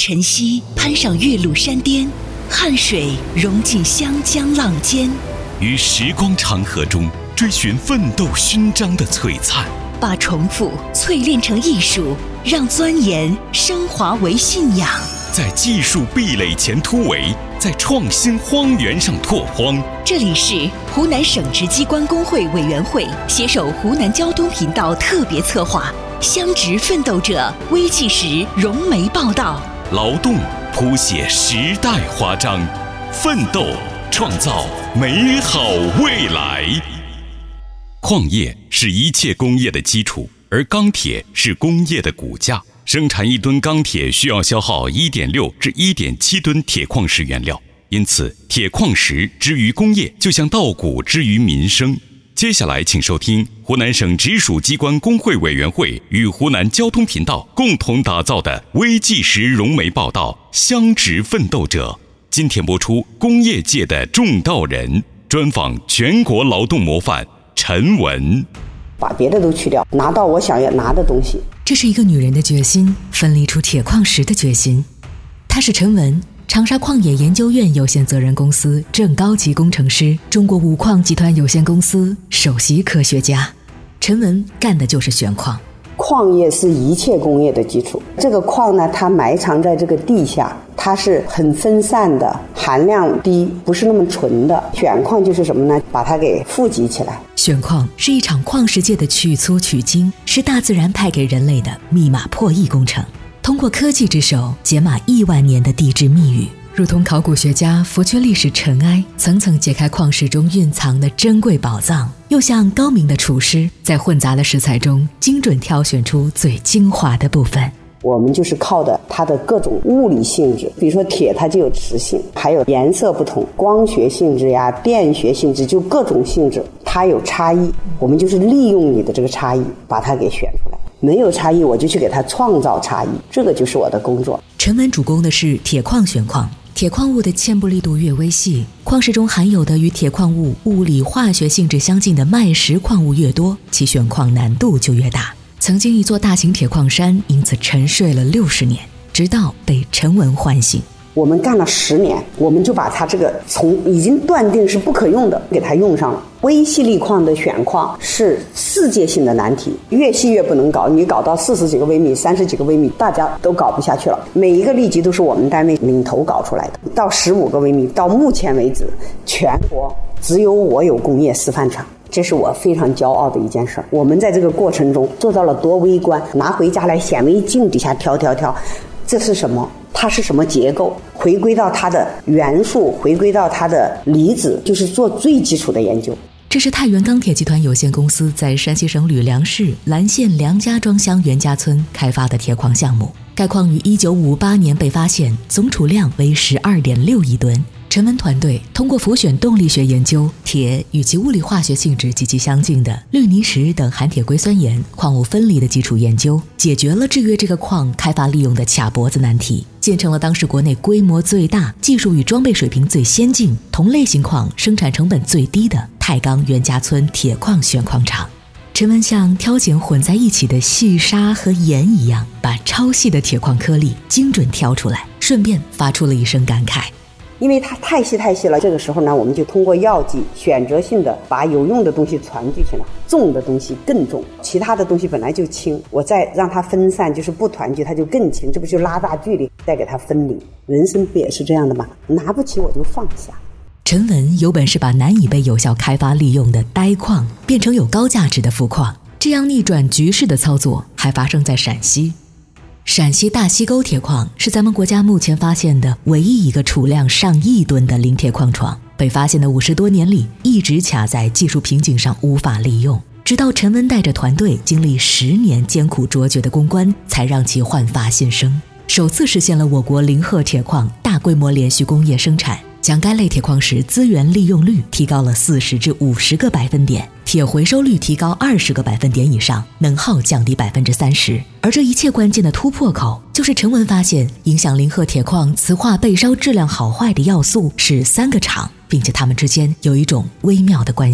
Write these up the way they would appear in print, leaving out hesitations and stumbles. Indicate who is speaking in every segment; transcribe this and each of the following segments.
Speaker 1: 晨曦攀上岳麓山巅，汗水融进湘江浪尖，
Speaker 2: 于时光长河中追寻奋斗勋章的璀璨，
Speaker 1: 把重复淬炼成艺术，让钻研升华为信仰。
Speaker 2: 在技术壁垒前突围，在创新荒原上拓荒。
Speaker 1: 这里是湖南省直机关工会委员会携手湖南交通频道特别策划乡直奋斗者微纪实融媒报道。
Speaker 2: 劳动谱写时代华章，奋斗创造美好未来。矿业是一切工业的基础，而钢铁是工业的骨架。生产1吨钢铁需要消耗 1.6 至 1.7 吨铁矿石原料，因此铁矿石之于工业就像稻谷之于民生。接下来请收听湖南省直属机关工会委员会与湖南交通频道共同打造的微纪实融媒报道乡直奋斗者。今天播出工业界的重道人，专访全国劳动模范陈文。
Speaker 3: 把别的都去掉，拿到我想要拿的东西。
Speaker 4: 这是一个女人的决心，分离出铁矿石的决心。她是陈文，长沙矿业研究院有限责任公司正高级工程师，中国五矿集团有限公司首席科学家。陈文干的就是选矿。
Speaker 3: 矿业是一切工业的基础。这个矿呢，它埋藏在这个地下，它是很分散的，含量低，不是那么纯的。选矿就是什么呢？把它给富集起来。
Speaker 4: 选矿是一场矿石界的取粗取精，是大自然派给人类的密码破译工程。通过科技之手，解码亿万年的地质密语，如同考古学家拂去历史尘埃，层层解开矿石中蕴藏的珍贵宝藏，又像高明的厨师，在混杂的食材中精准挑选出最精华的部分。
Speaker 3: 我们就是靠的它的各种物理性质，比如说铁它就有磁性，还有颜色不同，光学性质呀、电学性质，就各种性质它有差异，我们就是利用你的这个差异把它给选出来。没有差异我就去给它创造差异，这个就是我的工作。
Speaker 4: 陈文主攻的是铁矿选矿，铁矿物的嵌不力度越微细，矿石中含有的与铁矿物物理化学性质相近的脉石矿物越多，其选矿难度就越大。曾经一座大型铁矿山因此沉睡了60年，直到被陈文唤醒。
Speaker 3: 我们干了10年，我们就把它这个从已经断定是不可用的给它用上了。微细粒矿的选矿是世界性的难题，越细越不能搞，你搞到40几个微米、30几个微米，大家都搞不下去了。每一个粒级都是我们单位领头搞出来的，到15个微米，到目前为止，全国只有我有工业示范厂。这是我非常骄傲的一件事。我们在这个过程中做到了多微观，拿回家来显微镜底下挑，这是什么？它是什么结构？回归到它的元素，回归到它的离子，就是做最基础的研究。
Speaker 4: 这是太原钢铁集团有限公司在山西省吕梁市兰县梁家庄乡袁家村开发的铁矿项目。该矿于1958年被发现，总储量为12.6亿吨。陈文团队通过浮选动力学研究，铁与其物理化学性质极其相近的氯泥石等含铁硅酸盐矿物分离的基础研究，解决了制约这个矿开发利用的卡脖子难题，建成了当时国内规模最大、技术与装备水平最先进、同类型矿生产成本最低的太钢袁家村铁矿选矿场。陈文像挑拣混在一起的细沙和盐一样，把超细的铁矿颗粒精准挑出来，顺便发出了一声感慨。
Speaker 3: 因为它太细了，这个时候呢，我们就通过药剂选择性的把有用的东西传递去了，重的东西更重，其他的东西本来就轻，我再让它分散，就是不团聚，它就更轻，这不就拉大距离，再给它分离。人生不也是这样的吗？拿不起我就放下。
Speaker 4: 陈文有本事把难以被有效开发利用的呆矿变成有高价值的富矿，这样逆转局势的操作还发生在陕西。陕西大溪沟铁矿是咱们国家目前发现的唯一一个储量上亿吨的磷铁矿床，被发现的50多年里一直卡在技术瓶颈上无法利用，直到陈文带着团队经历10年艰苦卓绝的攻关，才让其焕发新生，首次实现了我国零褐铁矿大规模连续工业生产，将该类铁矿石资源利用率提高了40至50个百分点，铁回收率提高20个百分点以上，能耗降低30%。而这一切关键的突破口，就是陈文发现影响零褐铁矿磁化被烧质量好坏的要素是3个场，并且它们之间有一种微妙的关系。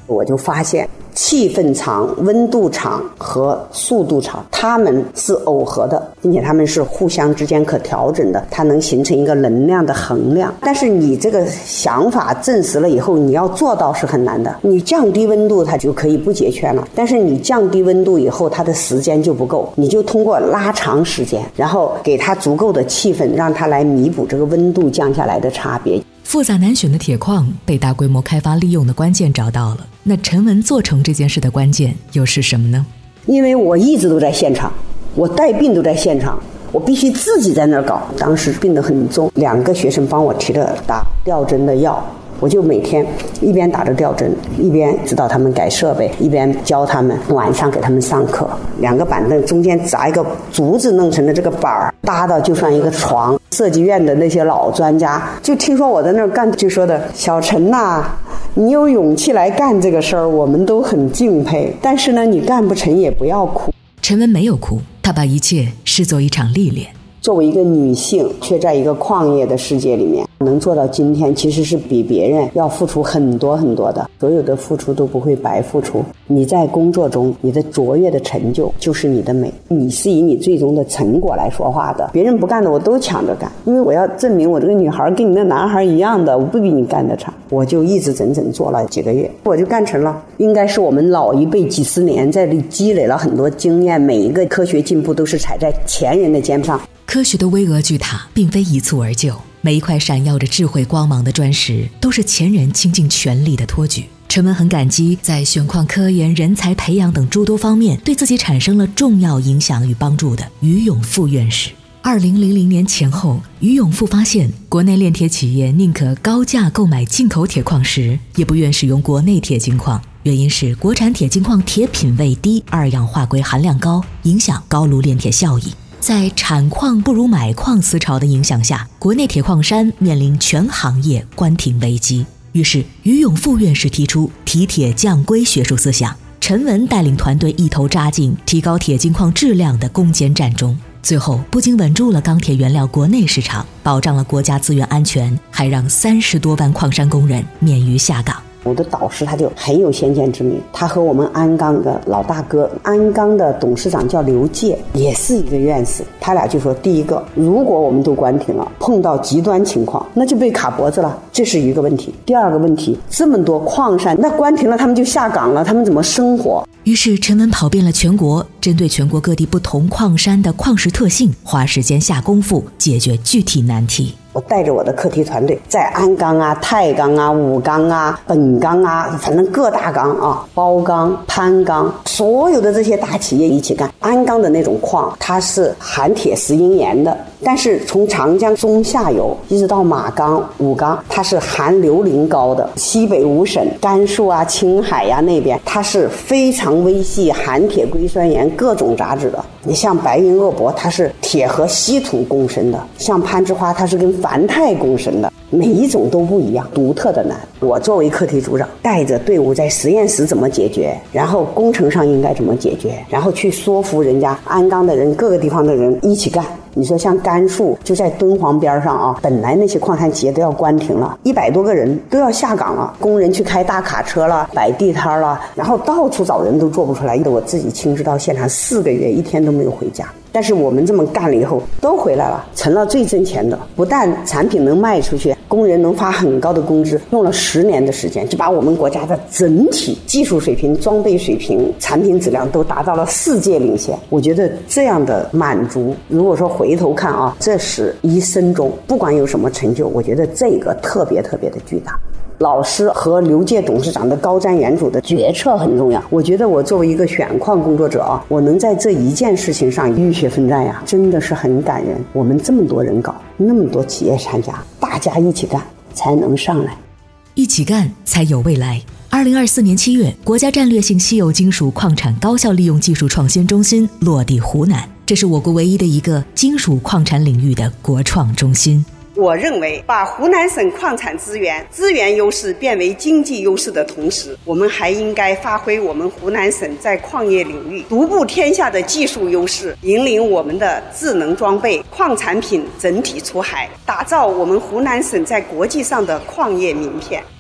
Speaker 3: 我就发现气氛场、温度场和速度场它们是耦合的，并且它们是互相之间可调整的，它能形成一个能量的衡量。但是你这个想法证实了以后，你要做到是很难的。你降低温度它就可以不结圈了，但是你降低温度以后它的时间就不够，你就通过拉长时间，然后给它足够的气氛，让它来弥补这个温度降下来的差别。
Speaker 4: 复杂难选的铁矿被大规模开发利用的关键找到了，那陈文做成这件事的关键又是什么呢？
Speaker 3: 因为我一直都在现场，我带病都在现场，我必须自己在那儿搞。当时病得很重，2个学生帮我提着打吊针的药，我就每天一边打着吊针，一边指导他们改设备，一边教他们，晚上给他们上课。2个板凳中间砸一个竹子弄成的这个板儿，搭到就像一个床。设计院的那些老专家就听说我在那儿干，就说的小陈呐，你有勇气来干这个事儿，我们都很敬佩，但是呢你干不成也不要哭。
Speaker 4: 陈文没有哭，他把一切视作一场历练。
Speaker 3: 作为一个女性，却在一个矿业的世界里面能做到今天，其实是比别人要付出很多很多的，所有的付出都不会白付出。你在工作中你的卓越的成就就是你的美，你是以你最终的成果来说话的。别人不干的我都抢着干，因为我要证明我这个女孩跟你那男孩一样的，我不比你干得差。我就一直整整做了几个月，我就干成了。应该是我们老一辈几十年在这里积累了很多经验，每一个科学进步都是踩在前人的肩上。
Speaker 4: 科学的巍峨巨塔并非一蹴而就，每一块闪耀着智慧光芒的砖石都是前人倾尽全力的托举。陈文很感激在选矿科研、人才培养等诸多方面对自己产生了重要影响与帮助的于永富院士。2000年前后，于永富发现国内炼铁企业宁可高价购买进口铁矿石，也不愿使用国内铁精矿，原因是国产铁精矿铁品位低，2氧化硅含量高，影响高炉炼铁效益。在产矿不如买矿思潮的影响下，国内铁矿山面临全行业关停危机。于是于永富院士提出提铁降硅学术思想，陈文带领团队一头扎进提高铁精矿质量的攻坚战中，最后不仅稳住了钢铁原料国内市场，保障了国家资源安全，还让30多万矿山工人免于下岗。
Speaker 3: 我的导师他就很有先见之明，他和我们鞍钢的老大哥，鞍钢的董事长叫刘介，也是一个院士。他俩就说，第一个，如果我们都关停了，碰到极端情况，那就被卡脖子了，这是一个问题。第二个问题，这么多矿山，那关停了，他们就下岗了，他们怎么生活？
Speaker 4: 于是陈文跑遍了全国，针对全国各地不同矿山的矿石特性，花时间下功夫解决具体难题。
Speaker 3: 我带着我的课题团队，在鞍钢啊、太钢啊、武钢啊、本钢啊，反正各大钢啊、包钢、潘钢，所有的这些大企业一起干。鞍钢的那种矿，它是含铁石英岩的，但是从长江中下游一直到马钢、武钢，它是含硫磷高的。西北5省，甘肃啊、青海呀、那边，它是非常微细含铁硅酸盐各种杂质的。你像白云鄂博，它是铁和稀土共生的；像攀枝花，它是跟钒钛共生的。每一种都不一样，独特的难。我作为课题组长，带着队伍在实验室怎么解决，然后工程上应该怎么解决，然后去说服人家鞍钢的人、各个地方的人一起干。你说像甘肃就在敦煌边上啊，本来那些矿产企业都要关停了，100多个人都要下岗了，工人去开大卡车了，摆地摊了，然后到处找人都做不出来。我自己亲自到现场4个月，1天都没有回家。但是我们这么干了以后都回来了，成了最挣钱的。不但产品能卖出去，工人能发很高的工资，用了10年的时间就把我们国家的整体技术水平、装备水平、产品质量都达到了世界领先。我觉得这样的满足，如果说回头看啊，这是一生中不管有什么成就，我觉得这个特别特别的巨大。老师和刘介董事长的高瞻远瞩的决策很重要。我觉得我作为一个选矿工作者啊，我能在这一件事情上浴血奋战呀，真的是很感人。我们这么多人搞，那么多企业参加，大家一起干才能上来，
Speaker 4: 一起干才有未来。2024年7月，国家战略性稀有金属矿产高效利用技术创新中心落地湖南，这是我国唯一的一个金属矿产领域的国创中心。
Speaker 3: 我认为把湖南省矿产资源优势变为经济优势的同时，我们还应该发挥我们湖南省在矿业领域独步天下的技术优势，引领我们的智能装备、矿产品整体出海，打造我们湖南省在国际上的矿业名片。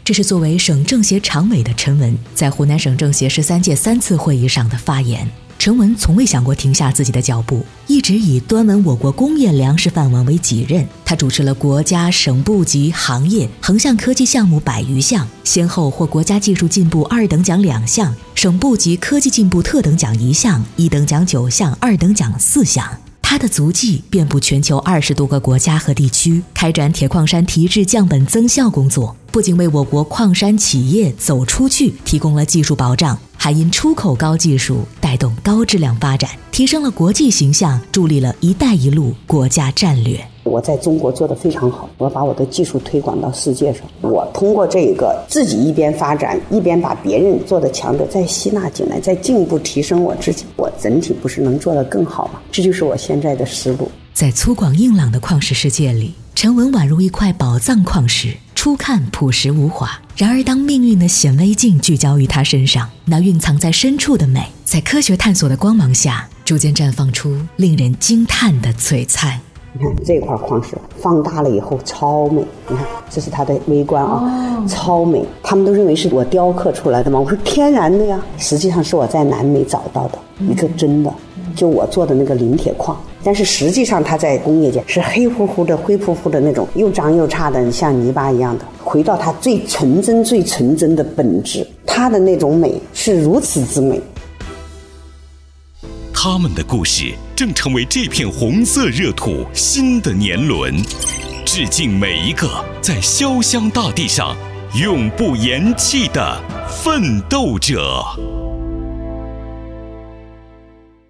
Speaker 4: 这是作为省政协常委的陈文在湖南省政协13届3次会议上的发言。陈文从未想过停下自己的脚步，一直以端稳我国工业粮食饭碗为己任。他主持了国家、省部级、行业横向科技项目100余项，先后获国家技术进步2等奖2项，省部级科技进步特等奖1项，1等奖9项，2等奖4项。他的足迹遍布全球20多个国家和地区，开展铁矿山提质降本增效工作，不仅为我国矿山企业走出去提供了技术保障，还因出口高技术带动高质量发展，提升了国际形象，助力了“一带一路”国家战略。
Speaker 3: 我在中国做得非常好，我把我的技术推广到世界上。我通过这个自己一边发展，一边把别人做得强的再吸纳进来，再进一步提升我自己，我整体不是能做得更好吗？这就是我现在的思路。
Speaker 4: 在粗犷硬朗的矿石世界里，陈文宛如一块宝藏矿石，初看朴实无华，然而当命运的显微镜聚焦于他身上，那蕴藏在深处的美，在科学探索的光芒下，逐渐绽放出令人惊叹的璀璨。
Speaker 3: 你看这块矿石放大了以后超美，你看这是它的微观啊，超美。他们都认为是我雕刻出来的吗？我说天然的呀，实际上是我在南美找到的一个真的，就我做的那个磷铁矿。但是实际上它在工业界是黑乎乎的、灰扑扑的那种，又脏又差的，像泥巴一样的。回到它最纯真、最纯真的本质，它的那种美是如此之美。
Speaker 2: 他们的故事正成为这片红色热土新的年轮，致敬每一个在潇湘大地上永不言弃的奋斗者。